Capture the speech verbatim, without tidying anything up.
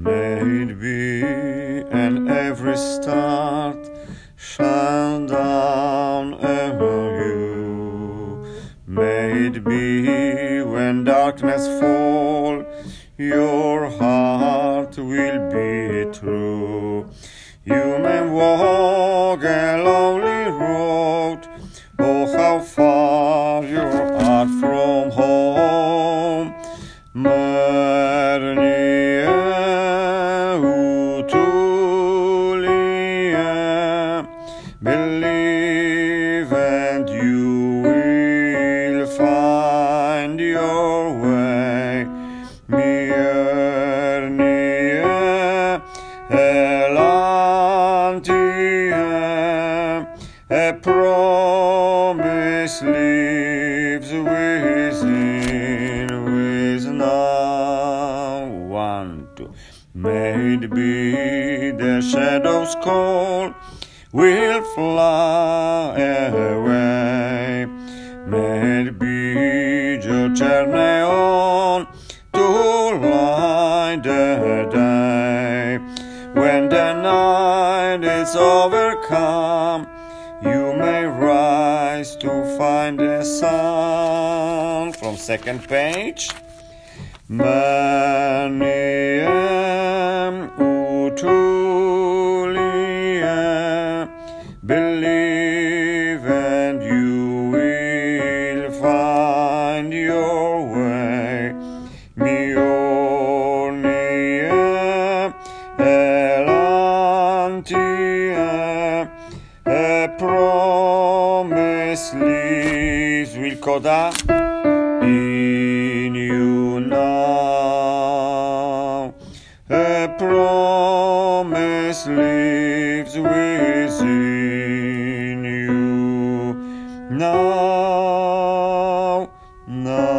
May it be, and every start shine down over you. May it be, when darkness fall, your heart will be true. You may walk a lonely road, oh how far you are from home. Marnia utulia, believe and you will find your way. Miernia elantia, a promise lives within, with now one, two. May it be the shadows call, will fly away. May it be your journey on to light the day. When the night is overcome, you may rise to find the sun. From second page. Maniam utulia, believe and you will find your way. Mionia elantia, a promise lives will coda in you now. A promise lives within you now, now.